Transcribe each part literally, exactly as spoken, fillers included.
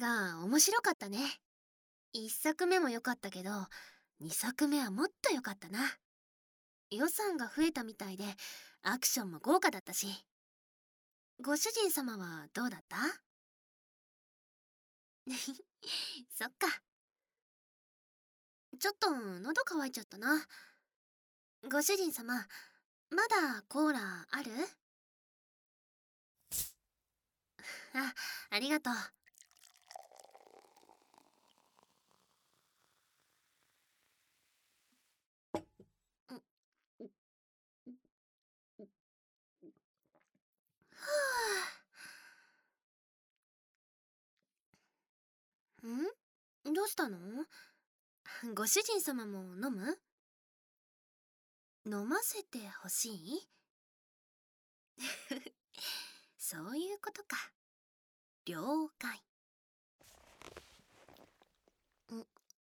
さ、面白かったね。いっさくめも良かったけど、にさくめはもっと良かったな。予算が増えたみたいで、アクションも豪華だったし。ご主人様はどうだった？そっか。ちょっと喉乾いちゃったな。ご主人様、まだコーラある？あ、ありがとう。ん？どうしたの？ご主人様も飲む？飲ませてほしい？そういうことか。了解。ん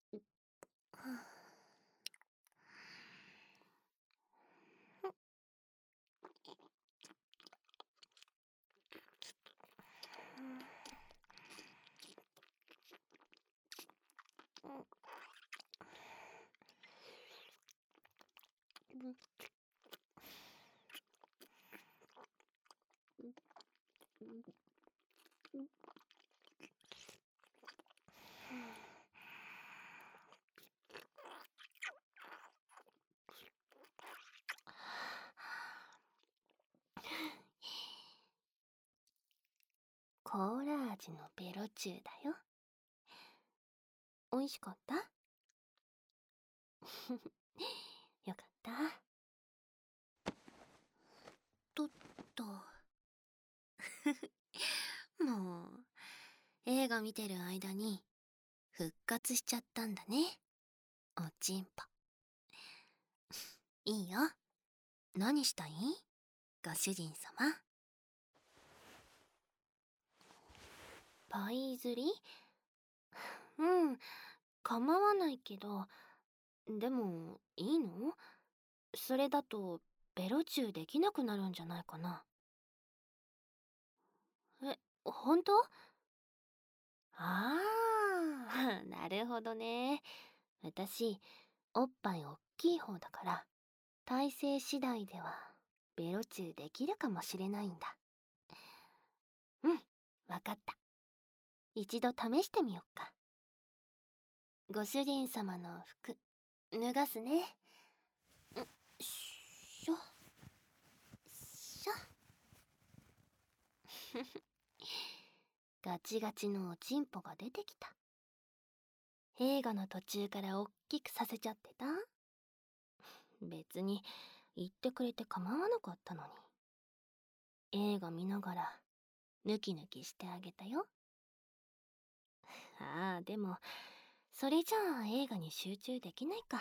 コーラ味のベロチューだよ。美味しかった？よかった。とっと。もう、映画見てる間に復活しちゃったんだね。おちんぽ。いいよ。何したい？ご主人様。パイ釣り？うん、構わないけど、でも、いいの？それだと、ベロチューできなくなるんじゃないかな。え、本当？ああ、なるほどね。私、おっぱいおっきい方だから、体勢次第では、ベロチューできるかもしれないんだ。うん、わかった。一度試してみよっか。ご主人様の服、脱がすね。んしょ、しょ。ガチガチのおちんぽが出てきた。映画の途中からおっきくさせちゃってた？別に言ってくれて構わなかったのに。映画見ながらヌキヌキしてあげたよ。ああ、でもそれじゃあ映画に集中できないか。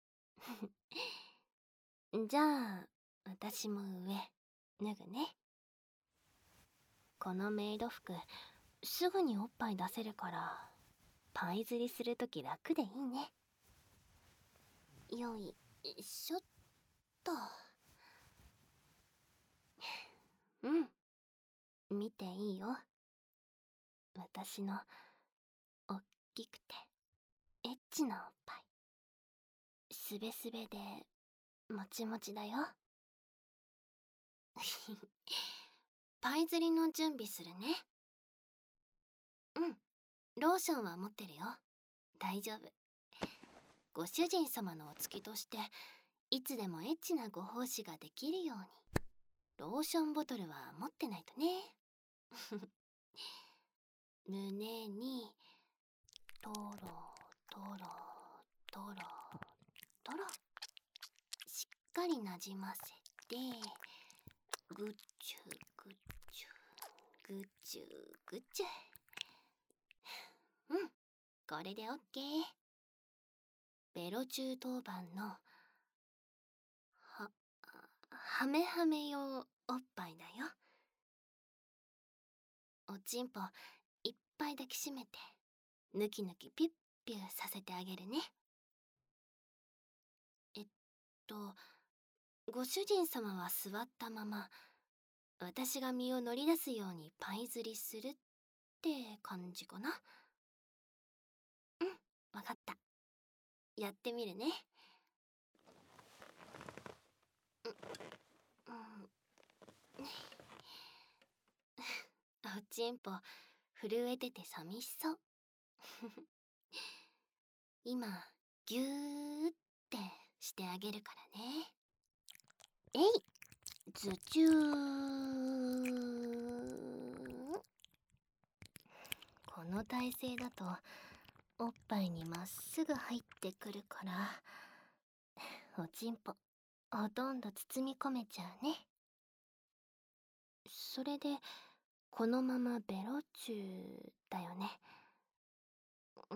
じゃあ私も上脱ぐね。このメイド服すぐにおっぱい出せるからパイ釣りするとき楽でいいね。よいしょっと。うん、見ていいよ。私のおっきくてエッチなおっぱい。すべすべでもちもちだよ。パイ釣りの準備するね。うん、ローションは持ってるよ。大丈夫。ご主人様のお付きとしていつでもエッチなご奉仕ができるようにローションボトルは持ってないとね。胸にトロトロトロトロ、しっかりなじませてぐっちゅぐっちゅぐっちゅぐっちゅ。うん、これでオッケー。ベロ中当番のははめはめ用おっぱいだよ。おちんぽいっぱい抱きしめてぬきぬきピュッピュさせてあげるね。えっとご主人様は座ったまま私が身を乗り出すようにパイ釣りするって感じかな。 わかった。やってみるね。う、うん。おちんぽ、震えてて寂しそう。今、ぎゅーってしてあげるからね。えい、ズチュー。この体勢だと、おっぱいにまっすぐ入ってくるから、おちんぽ、ほとんど包み込めちゃうね。それで、このままベロチューだよね。う、うん、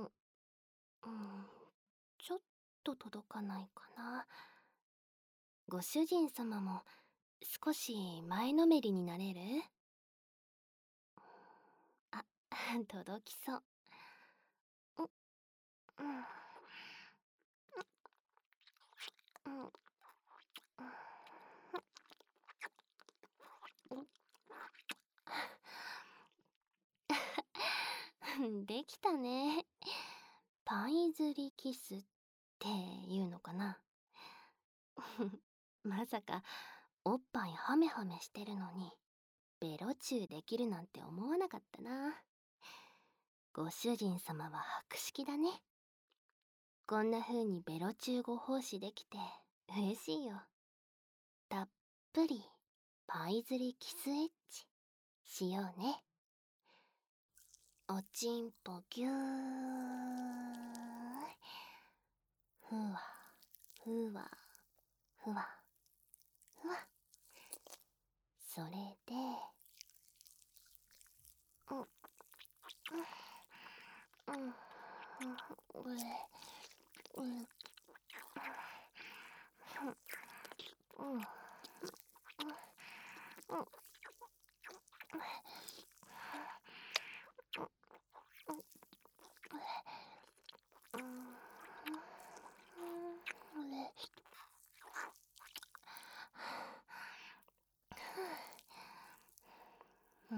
ちょっと届かないかな。ご主人様も少し前のめりになれる？あ、届きそう。う、うん、うん、うん。できたね。パイズリキスっていうのかな。まさかおっぱいハメハメしてるのにベロチューできるなんて思わなかったな。ご主人様は博識だね。こんな風にベロチューご奉仕できて嬉しいよ。たっぷりパイズリキスエッチしようね。おちんぽぎゅー、ふわふわふわふわ。それで、うん、うん、うん、うん、うん、うん、うん、うん、うん、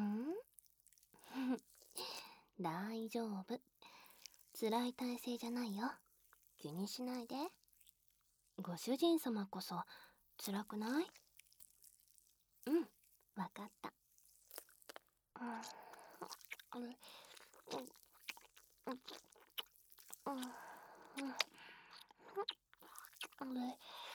大丈夫。辛い体勢じゃないよ。気にしないで。ご主人様こそ辛くない？うん、わかった。うん、うん、うん、うん、うん、うん、うん、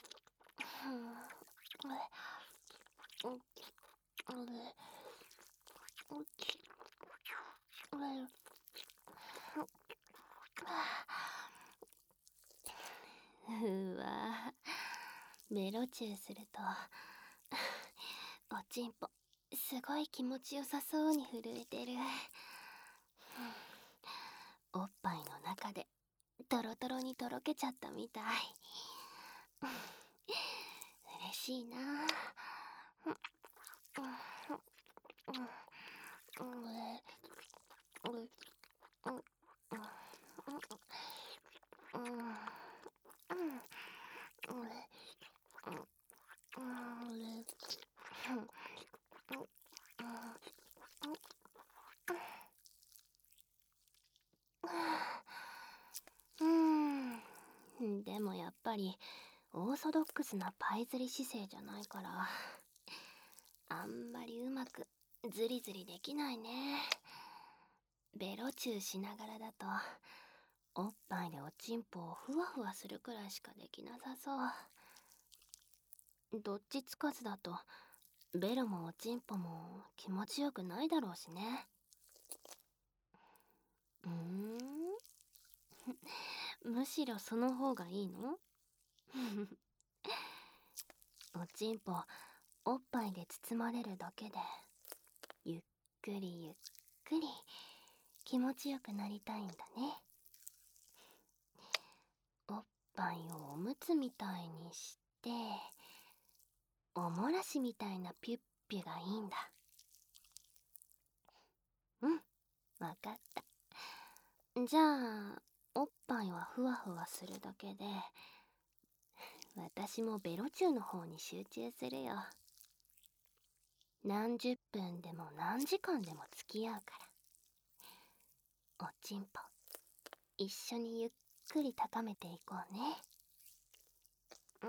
うわ、ベロチューするとおちんぽすごい気持ちよさそうに震えてる。おっぱいの中でトロトロにとろけちゃったみたい。嬉しいな。うーん、でもやっぱりオーソドックスなパイズリ姿勢じゃないからあんまりうまくズリズリできないね。ベロチューしながらだとおっぱいでおちんぽをふわふわするくらいしかできなさそう。どっちつかずだとベロもおちんぽも気持ちよくないだろうしね。うーんむしろその方がいいの？おちんぽおっぱいで包まれるだけでゆっくりゆっくり気持ちよくなりたいんだね。おっぱいをおむつみたいにしておもらしみたいなピュッピュがいいんだ。うん、わかった。じゃあおっぱいはふわふわするだけで私もベロチューの方に集中するよ。何十分でも何時間でも付き合うから。おちんぽ一緒にゆっくり高めていこうね。うん。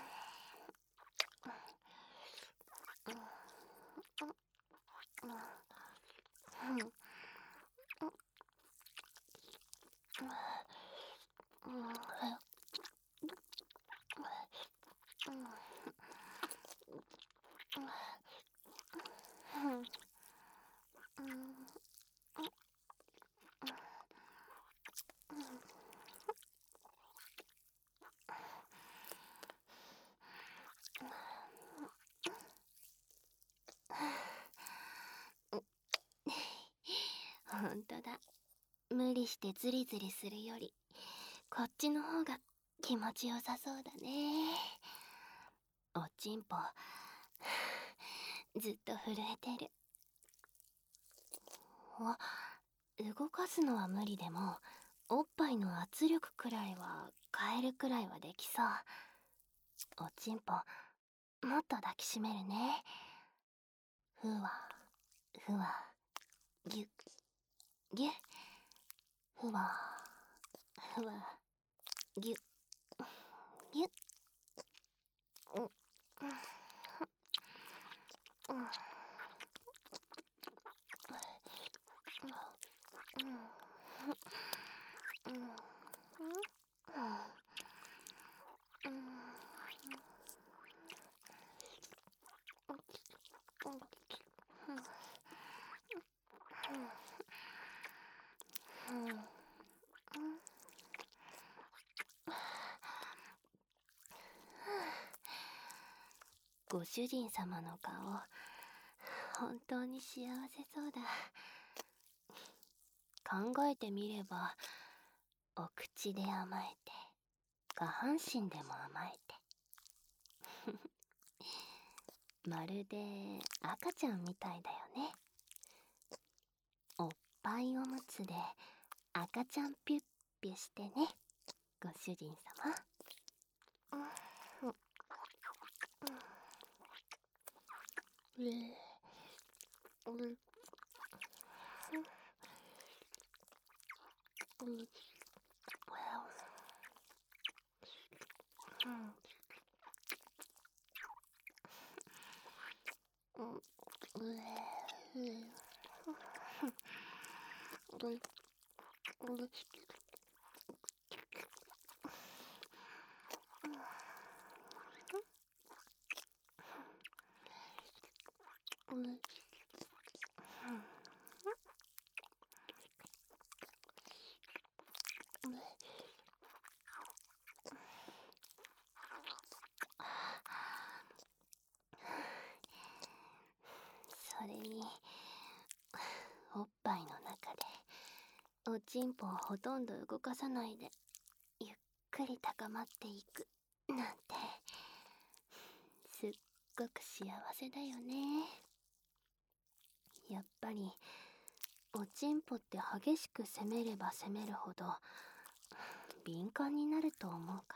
ほんとだ。無理してズリズリするよりこっちの方が気持ちよさそうだね。おちんぽずっと震えてる。あ、動かすのは無理でもおっぱいの圧力くらいは変えるくらいはできそう。おちんぽもっと抱きしめるね。ふわふわぎゅっぎゅっ、ふわふわぎゅっぎゅっ。うんうんご主人様の顔、本当に幸せそうだ。考えてみれば、お口で甘えて、下半身でも甘えて。まるで赤ちゃんみたいだよね。おっぱいおむつで赤ちゃんピュッピュしてね、ご主人様。うえううそれにおっぱいの中でおちんぽをほとんど動かさないでゆっくり高まっていくなんてすっごく幸せだよね。やっぱりおちんぽって激しく攻めれば攻めるほど敏感になると思うから、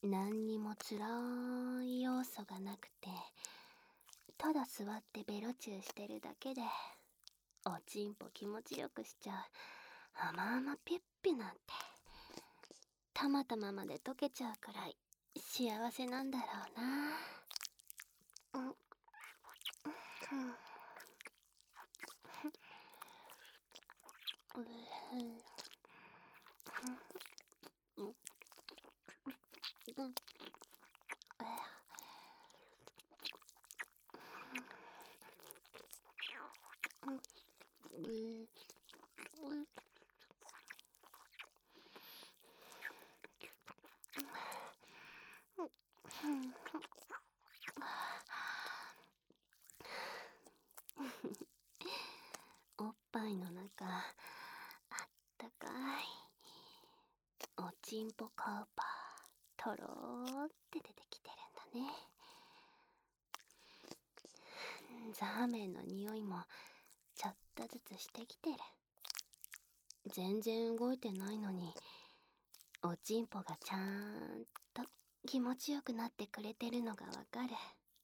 何にも辛い要素がなくてただ座ってベロチューしてるだけでおちんぽ気持ちよくしちゃう甘々ピュッピュなんてたまたままで溶けちゃうくらい幸せなんだろうな。うんうんおっぱいの中あったかいおちんぽカウパーとろーって出てきてるんだね。ザーメンの匂いもちょっとずつしてきてる。全然動いてないのにおちんぽがちゃんと気持ちよくなってくれてるのがわかる。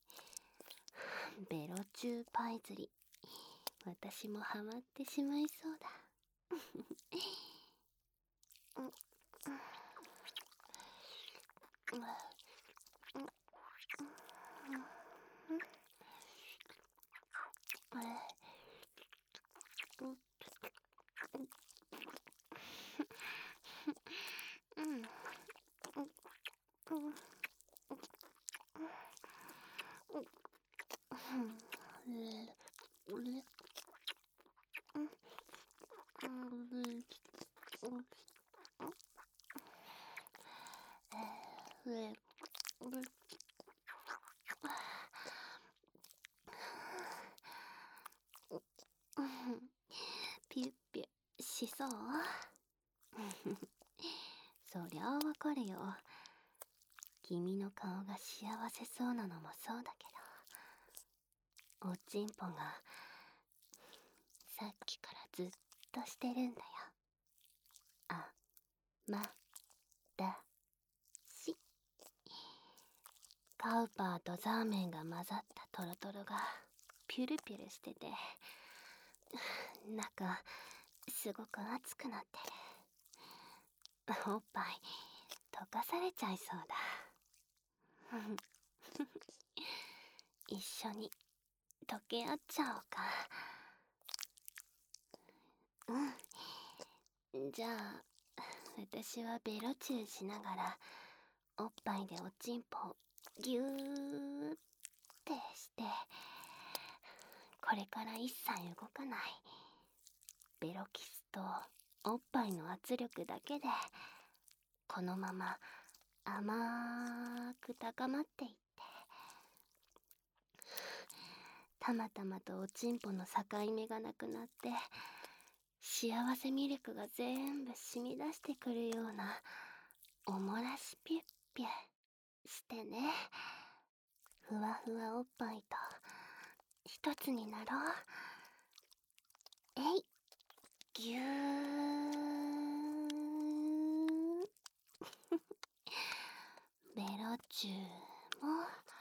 ベロチューパイ釣り、私もハマってしまいそうだ。 ピュッピュしそう？そりゃあわかるよ。君の顔が幸せそうなのもそうだけど、おちんぽがさっきからずっとしてるんだよ。あまだし。カウパーとザーメンが混ざったトロトロがピュルピュルしてて、中すごく熱くなってる。おっぱい溶かされちゃいそうだ。一緒に溶け合っちゃおうか。うん。じゃあ私はベロチューしながらおっぱいでおちんぽをギューってして、これから一切動かないベロキスとおっぱいの圧力だけでこのまま甘く高まっていって、たまたまとおちんぽの境目がなくなって、幸せミルクが全部染み出してくるようなおもらしピュッピュしてね。ふわふわおっぱいと一つになろう。えい、ぎゅー。ベロチューも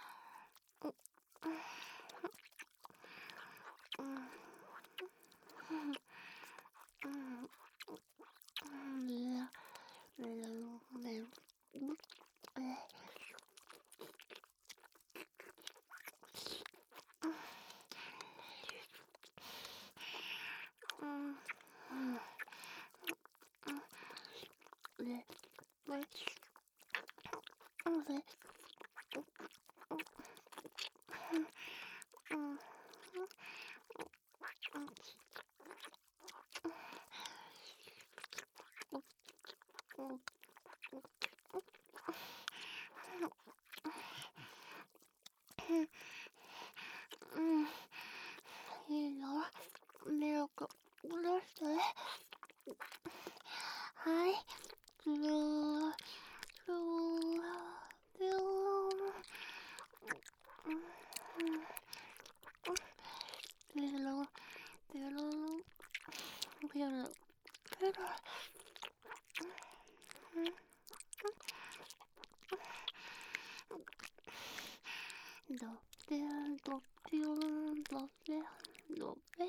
いいの？ミルク出して。はい。ずーずーずーペロペロペロペロペロ。ドペドピョンドペドペ。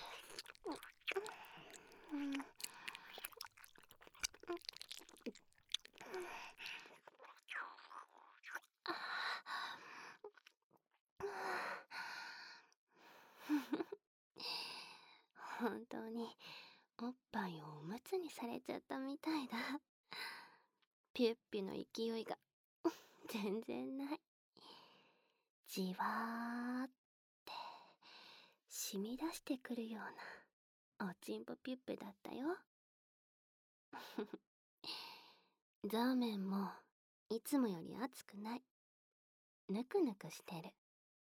本当におっぱいをおむつにされちゃったみたいだ。ピュッピュの勢いが全然ない。じわーって染み出してくるようなおちんぽピュッピュだったよ。ザーメンもいつもより熱くない。ぬくぬくしてる。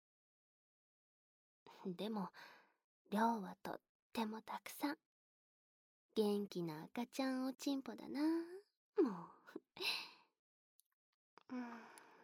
でも量はとってもたくさん。元気な赤ちゃんおちんぽだな、もう。うん。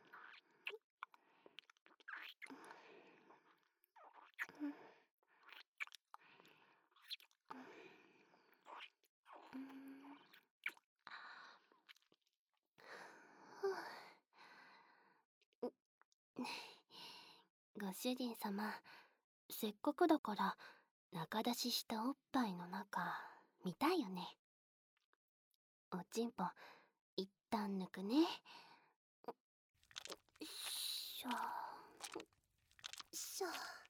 ご主人様、せっかくだから中出ししたおっぱいの中見たいよね。 おちんぽ一旦抜くね。よいしょよいしょ。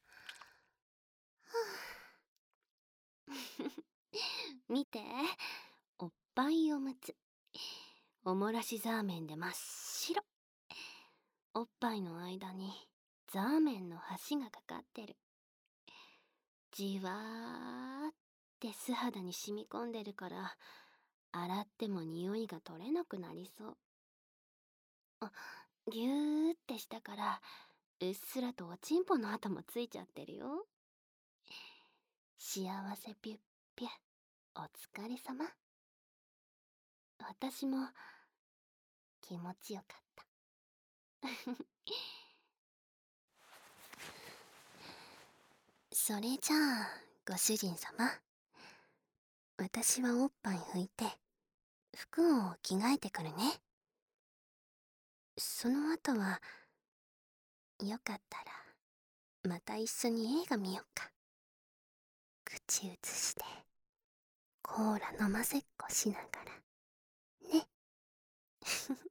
見て、おっぱいおむつ。おもらしザーメンで真っ白。おっぱいの間にザーメンの端がかかってる。じわーって素肌に染み込んでるから、洗っても匂いが取れなくなりそう。あ、ぎゅーってしたから、うっすらとおちんぽの跡もついちゃってるよ。幸せぴゅっぴゅ、お疲れ様。私も気持ちよかった。それじゃあ、ご主人様。私はおっぱい拭いて、服を着替えてくるね。その後は、よかったら、また一緒に映画見よっか。口移して、コーラ飲ませっこしながら。ね。